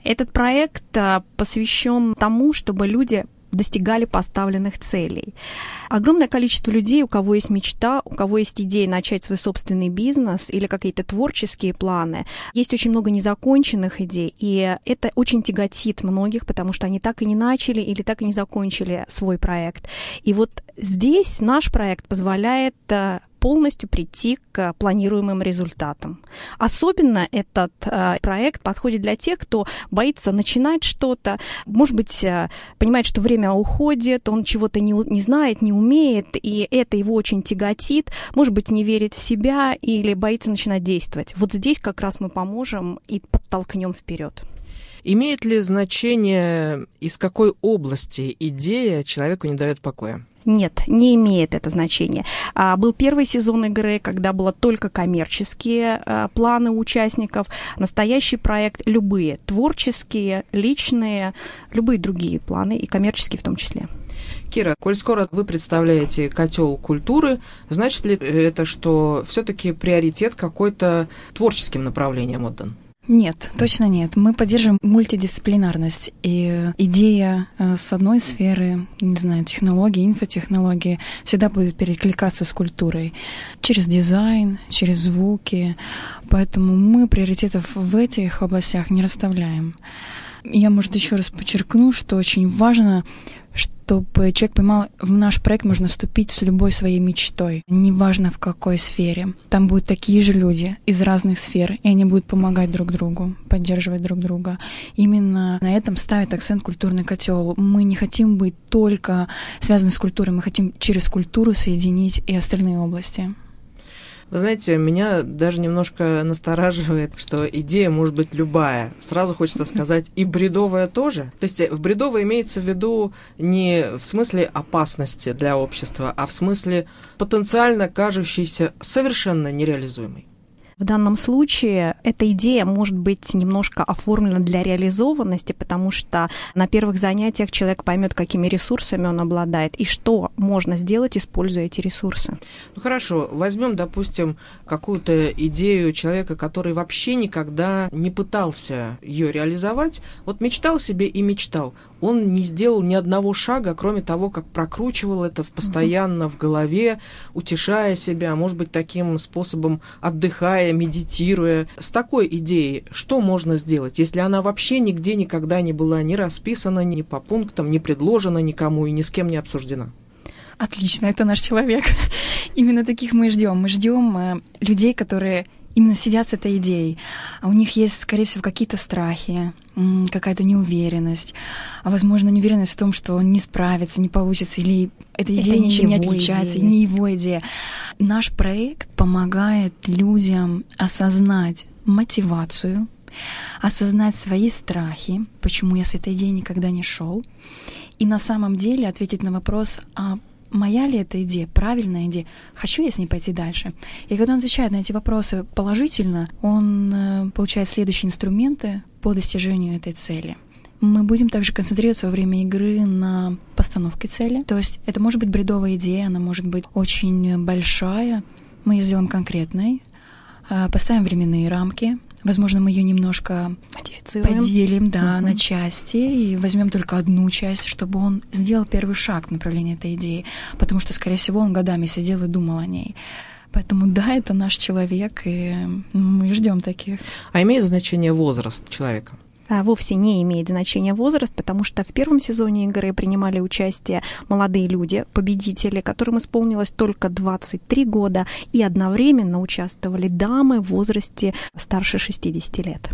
Этот проект посвящен тому, чтобы люди достигали поставленных целей. Огромное количество людей, у кого есть мечта, у кого есть идея начать свой собственный бизнес или какие-то творческие планы, есть очень много незаконченных идей, и это очень тяготит многих, потому что они так и не начали или так и не закончили свой проект. И вот здесь наш проект позволяет полностью прийти к планируемым результатам. Особенно этот проект подходит для тех, кто боится начинать что-то, может быть, понимает, что время уходит, он чего-то не знает, не умеет, и это его очень тяготит, может быть, не верит в себя или боится начинать действовать. Вот здесь как раз мы поможем и подтолкнем вперед. Имеет ли значение, из какой области идея человеку не дает покоя? Нет, не имеет это значения. Был первый сезон игры, когда было только коммерческие планы у участников. Настоящий проект — любые творческие, личные, любые другие планы, и коммерческие в том числе. Кира, коль скоро вы представляете котел культуры, значит ли это, что все-таки приоритет какой-то творческим направлением отдан? Нет, точно нет. Мы поддерживаем мультидисциплинарность. И идея с одной сферы, не знаю, технологии, инфотехнологии, всегда будет перекликаться с культурой. Через дизайн, через звуки. Поэтому мы приоритетов в этих областях не расставляем. Я, может, еще раз подчеркну, что очень важно, чтобы человек понимал, в наш проект можно вступить с любой своей мечтой, неважно в какой сфере. Там будут такие же люди из разных сфер, и они будут помогать друг другу, поддерживать друг друга. Именно на этом ставит акцент культурный котел. Мы не хотим быть только связаны с культурой, мы хотим через культуру соединить и остальные области. Вы знаете, меня даже немножко настораживает, что идея может быть любая. Сразу хочется сказать, и бредовая тоже. То есть в бредовой имеется в виду не в смысле опасности для общества, а в смысле потенциально кажущейся совершенно нереализуемой. В данном случае эта идея может быть немножко оформлена для реализованности, потому что на первых занятиях человек поймет, какими ресурсами он обладает и что можно сделать, используя эти ресурсы. Ну хорошо, возьмем, допустим, какую-то идею человека, который вообще никогда не пытался ее реализовать, вот мечтал себе и мечтал. Он не сделал ни одного шага, кроме того, как прокручивал это постоянно в голове, утешая себя, может быть, таким способом отдыхая, медитируя. С такой идеей что можно сделать, если она вообще нигде никогда не была ни расписана, ни по пунктам, ни предложена никому и ни с кем не обсуждена? Отлично, это наш человек. Именно таких мы ждем. Мы ждем людей, которые именно сидят с этой идеей. А у них есть, скорее всего, какие-то страхи, какая-то неуверенность, а, возможно, неуверенность в том, что он не справится, не получится, или эта идея ничем не отличается, не его идея. Наш проект помогает людям осознать мотивацию, осознать свои страхи, почему я с этой идеей никогда не шел, и на самом деле ответить на вопрос, а моя ли эта идея, правильная идея, хочу я с ней пойти дальше. И когда он отвечает на эти вопросы положительно, он получает следующие инструменты по достижению этой цели. Мы будем также концентрироваться во время игры на постановке цели. То есть это может быть бредовая идея, она может быть очень большая. Мы ее сделаем конкретной, поставим временные рамки. Возможно, мы ее немножко поделим на части и возьмем только одну часть, чтобы он сделал первый шаг в направлении этой идеи, потому что, скорее всего, он годами сидел и думал о ней. Поэтому да, это наш человек, и мы ждем таких. А имеет значение возраст человека? Вовсе не имеет значения возраст, потому что в первом сезоне игры принимали участие молодые люди, победители, которым исполнилось только 23 года, и одновременно участвовали дамы в возрасте старше 60 лет.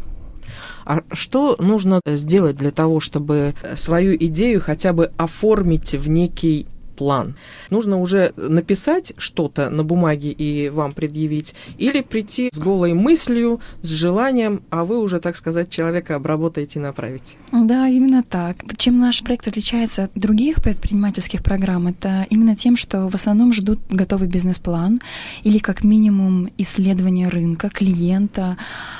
А что нужно сделать для того, чтобы свою идею хотя бы оформить в некий план? Нужно уже написать что-то на бумаге и вам предъявить, или прийти с голой мыслью, с желанием, а вы уже, так сказать, человека обработаете и направите? Да, именно так. Чем наш проект отличается от других предпринимательских программ, это именно тем, что в основном ждут готовый бизнес-план или как минимум исследование рынка, клиента.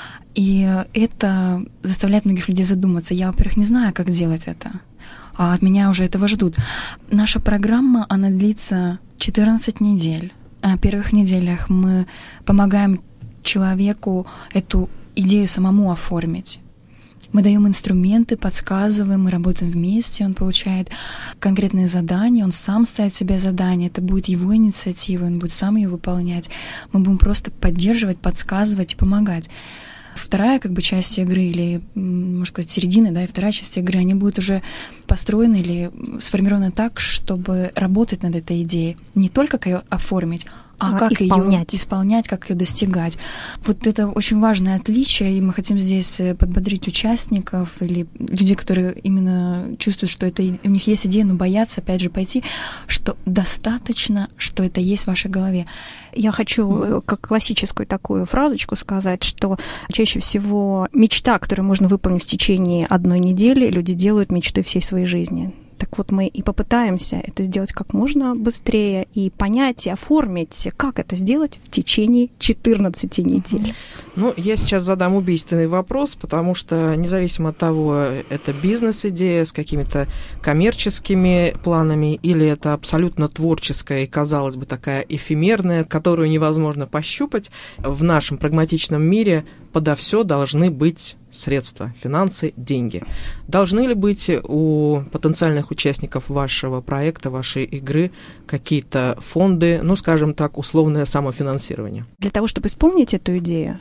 И это заставляет многих людей задуматься. Я, во-первых, не знаю, как делать это, а от меня уже этого ждут. Наша программа, она длится 14 недель. В первых неделях мы помогаем человеку эту идею самому оформить. Мы даем инструменты, подсказываем, мы работаем вместе, он получает конкретные задания, он сам ставит себе задания, это будет его инициатива, он будет сам ее выполнять. Мы будем просто поддерживать, подсказывать и помогать. Вторая часть игры, или, можно сказать, середина, да, и вторая часть игры, они будут уже построены или сформированы так, чтобы работать над этой идеей. Не только как ее оформить, а как ее исполнять, как ее достигать. Вот это очень важное отличие, и мы хотим здесь подбодрить участников или людей, которые именно чувствуют, что это у них есть идея, но боятся, опять же, пойти, что достаточно, что это есть в вашей голове. Я хочу как классическую такую фразочку сказать, что чаще всего мечта, которую можно выполнить в течение одной недели, люди делают мечтой всей своей жизни. Так вот, мы и попытаемся это сделать как можно быстрее и понять, и оформить, как это сделать в течение 14 недель. Ну, я сейчас задам убийственный вопрос, потому что независимо от того, это бизнес-идея с какими-то коммерческими планами, или это абсолютно творческая и, казалось бы, такая эфемерная, которую невозможно пощупать, в нашем прагматичном мире подо все должны быть средства, финансы, деньги. Должны ли быть у потенциальных участников вашего проекта, вашей игры какие-то фонды, скажем так, условное самофинансирование? Для того, чтобы исполнить эту идею,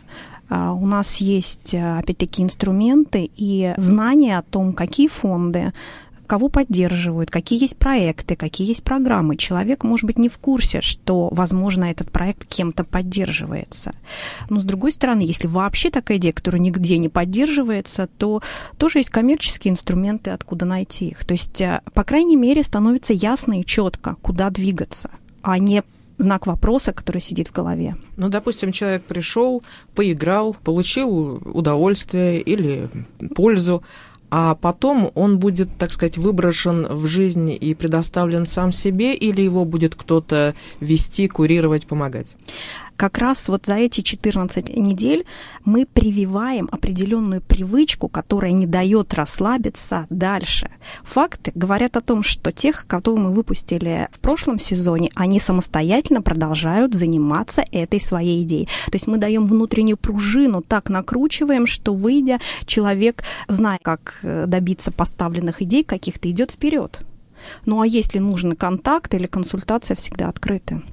у нас есть, опять-таки, инструменты и знания о том, какие фонды, кого поддерживают, какие есть проекты, какие есть программы. Человек, может быть, не в курсе, что, возможно, этот проект кем-то поддерживается. Но, с другой стороны, если вообще такая идея, которая нигде не поддерживается, то тоже есть коммерческие инструменты, откуда найти их. То есть, по крайней мере, становится ясно и четко, куда двигаться, а не знак вопроса, который сидит в голове. Допустим, человек пришел, поиграл, получил удовольствие или пользу, а потом он будет, так сказать, выброшен в жизнь и предоставлен сам себе, или его будет кто-то вести, курировать, помогать? Как раз вот за эти 14 недель мы прививаем определенную привычку, которая не дает расслабиться дальше. Факты говорят о том, что тех, кого мы выпустили в прошлом сезоне, они самостоятельно продолжают заниматься этой своей идеей. То есть мы даем внутреннюю пружину, так накручиваем, что, выйдя, человек, зная, как добиться поставленных идей каких-то, идет вперед. А если нужен контакт или консультация, всегда открыты.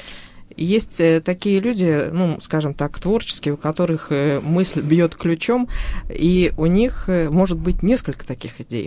Есть такие люди, скажем так, творческие, у которых мысль бьет ключом, и у них может быть несколько таких идей.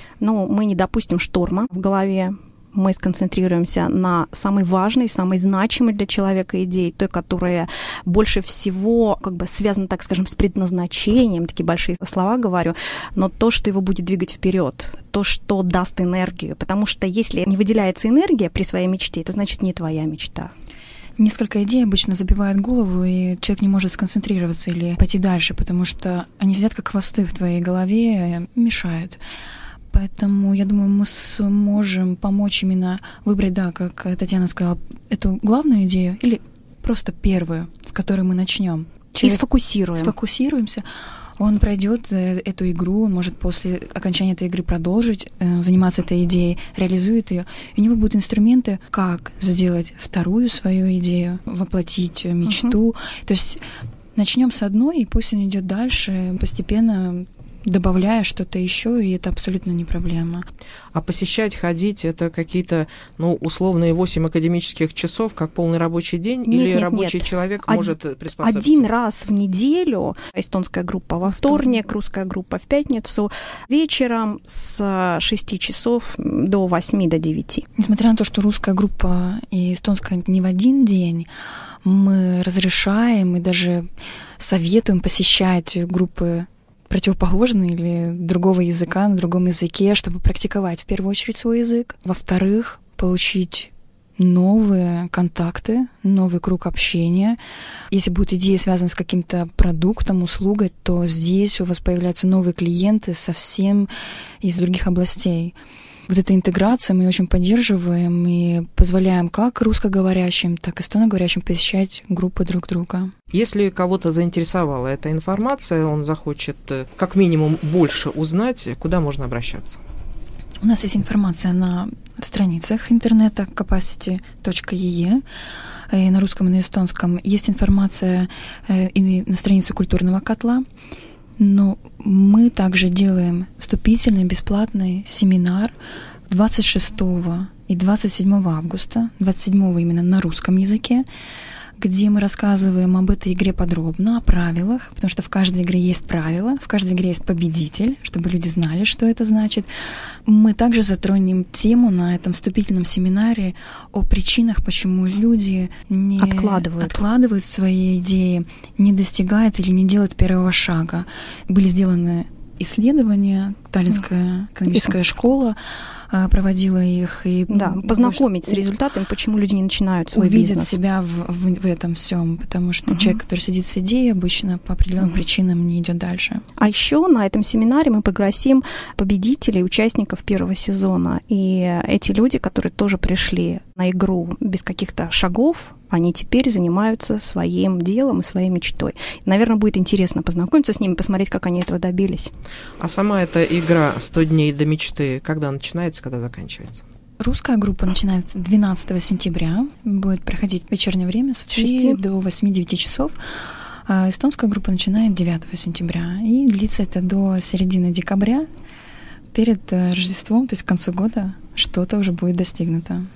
Мы не допустим шторма в голове. Мы сконцентрируемся на самой важной, самой значимой для человека идее, той, которая больше всего связана, так скажем, с предназначением, такие большие слова говорю, но то, что его будет двигать вперед, то, что даст энергию. Потому что если не выделяется энергия при своей мечте, это значит не твоя мечта. Несколько идей обычно забивают голову, и человек не может сконцентрироваться или пойти дальше, потому что они сидят как хвосты в твоей голове, мешают. Поэтому, я думаю, мы сможем помочь именно выбрать, как Татьяна сказала, эту главную идею или просто первую, с которой мы начнем. И сфокусируемся. Он пройдет эту игру, он может после окончания этой игры продолжить заниматься этой идеей, реализует ее. И у него будут инструменты, как сделать вторую свою идею, воплотить мечту. То есть начнем с одной, и пусть он идет дальше, постепенно добавляя что-то еще, и это абсолютно не проблема. А посещать, ходить, это какие-то, условные 8 академических часов, как полный рабочий день, или рабочий человек может приспособиться? Один раз в неделю эстонская группа во вторник, русская группа в пятницу, вечером с 6 часов до 8, до 9. Несмотря на то, что русская группа и эстонская не в один день, мы разрешаем и даже советуем посещать группы противоположные или другого языка, на другом языке, чтобы практиковать в первую очередь свой язык. Во-вторых, получить новые контакты, новый круг общения. Если будут идеи, связанные с каким-то продуктом, услугой, то здесь у вас появляются новые клиенты совсем из других областей. Вот эта интеграция мы очень поддерживаем и позволяем как русскоговорящим, так и эстоноговорящим посещать группы друг друга. Если кого-то заинтересовала эта информация, он захочет как минимум больше узнать, куда можно обращаться? У нас есть информация на страницах интернета capacity.ee, и на русском и на эстонском. Есть информация и на странице культурного котла. Но Мы также делаем вступительный бесплатный семинар 26 и 27 августа, 27 именно на русском языке, где мы рассказываем об этой игре подробно, о правилах, потому что в каждой игре есть правила, в каждой игре есть победитель, чтобы люди знали, что это значит. Мы также затронем тему на этом вступительном семинаре о причинах, почему люди не откладывают свои идеи, не достигают или не делают первого шага. Были сделаны исследования, Таллинская экономическая школа проводила их. И познакомить с результатами, почему люди не начинают свой бизнес. Увидят себя в этом всем, потому что человек, который сидит с идеей, обычно по определенным причинам не идет дальше. А еще на этом семинаре мы пригласим победителей, участников первого сезона. И эти люди, которые тоже пришли на игру без каких-то шагов, они теперь занимаются своим делом и своей мечтой. Наверное, будет интересно познакомиться с ними, посмотреть, как они этого добились. А сама эта игра «100 дней до мечты» когда начинается, когда заканчивается? Русская группа начинается 12 сентября, будет проходить в вечернее время с 6 до 8-9 часов. А эстонская группа начинает 9 сентября, и длится это до середины декабря. Перед Рождеством, то есть к концу года, что-то уже будет достигнуто.